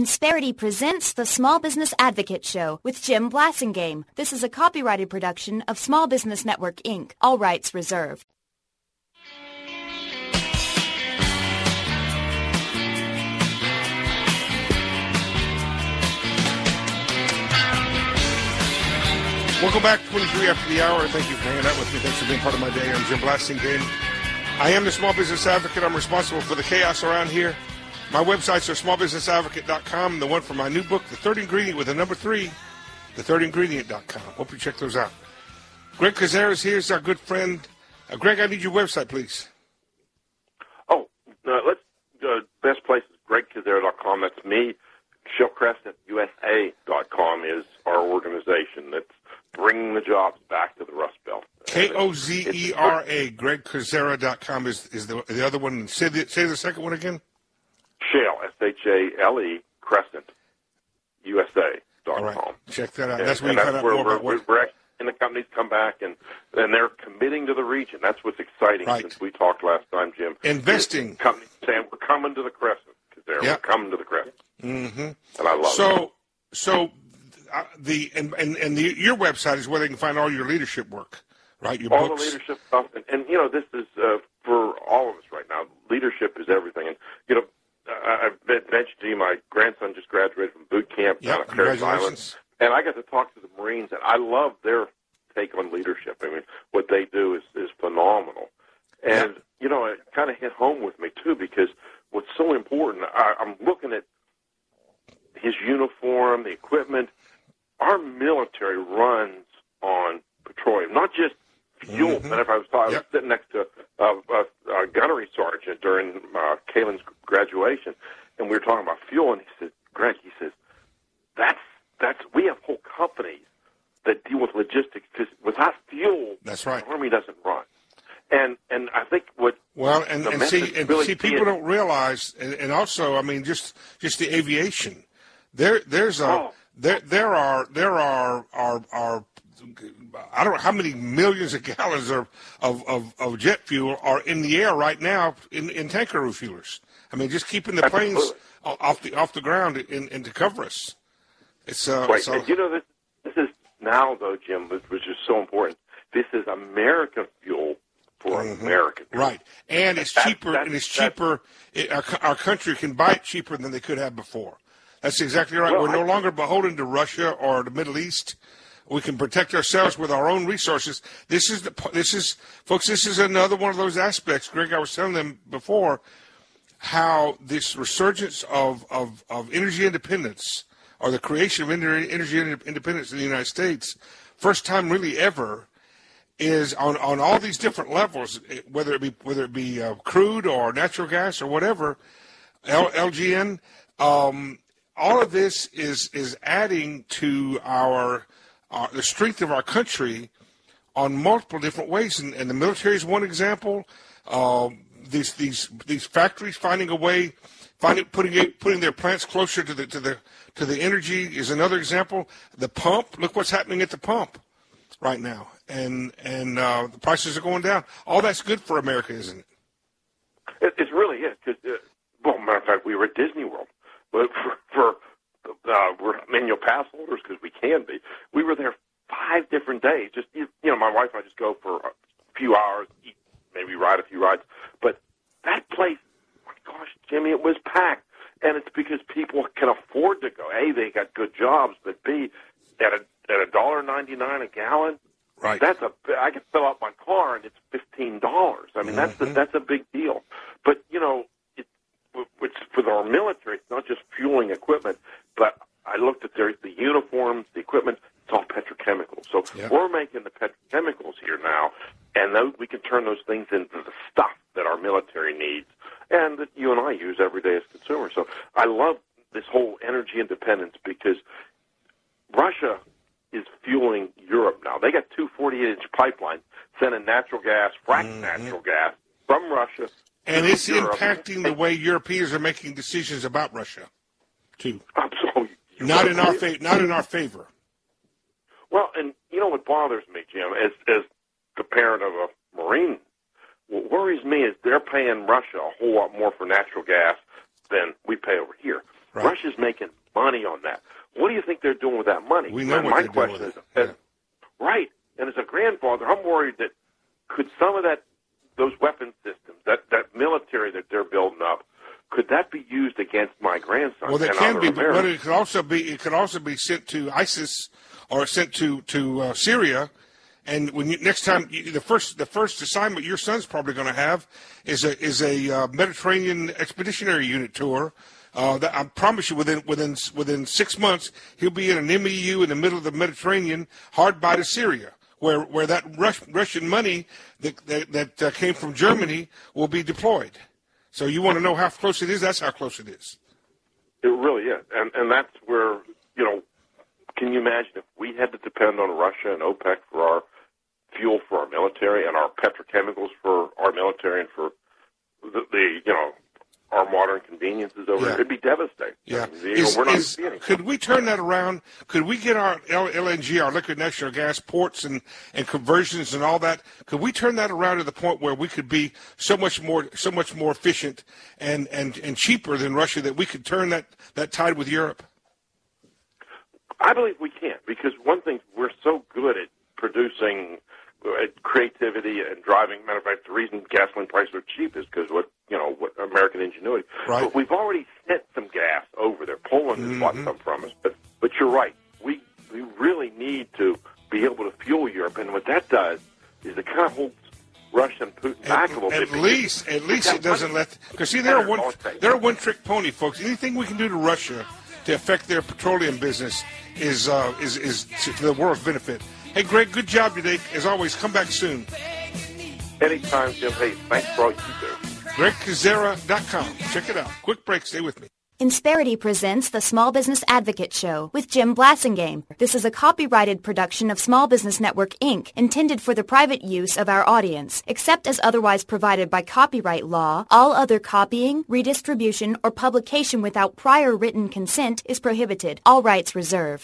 Insperity presents the Small Business Advocate Show with Jim Blasingame. This is a copyrighted production of Small Business Network, Inc., all rights reserved. Welcome back, 23 after the hour. Thank you for hanging out with me. Thanks for being part of my day. I'm Jim Blasingame. I am the Small Business Advocate. I'm responsible for the chaos around here. My websites are smallbusinessadvocate.com and the one for my new book, The Third Ingredient with the number 3, thethirdingredient.com. Hope you check those out. Greg Cazares here is our good friend. Greg, I need your website, please. Best place is gregcazares.com. That's me. Shellcrescentusa.com is our organization that's bringing the jobs back to the Rust Belt. Kozera, gregcazera.com is the other one. Say the second one again. Shale, S-H-A-L-E, Crescent, USA.com. All right. Check that out. And, that's where you find out more about what... We're actually seeing the companies come back, and they're committing to the region. That's what's exciting since we talked last time, Jim. Investing. Companies saying, we're coming to the Crescent. We're coming to the Crescent. Mm-hmm. And I love it. Your website is where they can find all your leadership work, right? Your all books. The leadership stuff, and you know, this is for all of us right now. Leadership is everything, and you know, I've mentioned to you, my grandson just graduated from boot camp down at Parris Island, and I got to talk to the Marines, and I love their take on leadership. I mean, what they do is phenomenal, and you know, it kind of hit home with me too, because what's so important, I'm looking at his uniform, the equipment. Our military runs on petroleum, not just fuel. Mm-hmm. And if I was sitting next to a gunnery sergeant during Kalen's graduation, and we were talking about fuel, and he said, Greg, he says, that's we have whole companies that deal with logistics, because without fuel, that's right, the Army doesn't run. And I think what people don't realize, and also, I mean, just the aviation. There are I don't know how many millions of gallons of jet fuel are in the air right now in tanker refuelers. I mean, just keeping the planes off the ground and to cover us. It's and you know, this is now though, Jim, which is so important. This is American fuel for American fuel. Right, and it's cheaper. Our country can buy it cheaper than they could have before. That's exactly right. We're no longer beholden to Russia or the Middle East. We can protect ourselves with our own resources. This is another one of those aspects, Greg. I was telling them before how this resurgence of energy independence, or the creation of energy independence in the United States, first time really ever, is on all these different levels, whether it be crude or natural gas or whatever, LGN. All of this is adding to the strength of our country on multiple different ways, and the military is one example. These factories finding a way, putting their plants closer to the energy is another example. The pump, look what's happening at the pump right now, and the prices are going down. All that's good for America, isn't it? It really is. Because, matter of fact, we were at Disney World. But we're annual pass holders because we can be. We were there 5 different days. Just my wife and I just go for a few hours, eat, maybe ride a few rides. But that place, my gosh, Jimmy, it was packed, and it's because people can afford to go. A, they got good jobs, but B, at $1.99 a gallon, right? I can fill up my car and it's $15. I mean, that's a big deal. But you know. Which for our military, it's not just fueling equipment, but I looked at the uniforms, the equipment, it's all petrochemicals. So we're making the petrochemicals here now, and we can turn those things into the stuff that our military needs and that you and I use every day as consumers. So I love this whole energy independence because Russia is fueling Europe now. They got 2 48-inch pipelines sending natural gas, fracked natural gas from Russia. And it's impacting the way Europeans are making decisions about Russia, too. Absolutely. Not in our favor. Well, and you know what bothers me, Jim, as the parent of a Marine, what worries me is they're paying Russia a whole lot more for natural gas than we pay over here. Right. Russia's making money on that. What do you think they're doing with that money? We know what my they're question doing with it. Right. And as a grandfather, I'm worried that could some of those weapon systems, that military that they're building up, could that be used against my grandson? Well, and can other be, but Americans? it could also be sent to ISIS or sent to Syria. And when next time, the first assignment your son's probably going to have is a Mediterranean Expeditionary Unit tour. That I promise you, within 6 months, he'll be in an MEU in the middle of the Mediterranean, hard by to Syria, where that Russian money that came from Germany will be deployed. So you want to know how close it is? That's how close it is. It really is, and that's where, can you imagine if we had to depend on Russia and OPEC for our fuel for our military and our petrochemicals for our military and for our modern conveniences over there? It'd be devastating. Yeah. We're not seeing it. Could we turn that around? Could we get our LNG, our liquid natural gas ports and conversions and all that? Could we turn that around to the point where we could be so much more efficient and cheaper than Russia that we could turn that tide with Europe? I believe we can, because one thing, we're so good at producing creativity and driving. Matter of fact, the reason gasoline prices are cheap is because what American ingenuity. Right. But we've already sent some gas over there. Poland has bought some from us. But you're right. We really need to be able to fuel Europe, and what that does is it kind of holds Russia and Putin back a little bit. At least it doesn't let. Because see, they're a one-trick pony, folks. Anything we can do to Russia to affect their petroleum business is to the world's benefit. Hey, Greg, good job today. As always, come back soon. Anytime, Jim. Hey, thanks for all you do. GregKazera.com. Check it out. Quick break. Stay with me. Insperity presents the Small Business Advocate Show with Jim Blassingame. This is a copyrighted production of Small Business Network, Inc., intended for the private use of our audience. Except as otherwise provided by copyright law, all other copying, redistribution, or publication without prior written consent is prohibited. All rights reserved.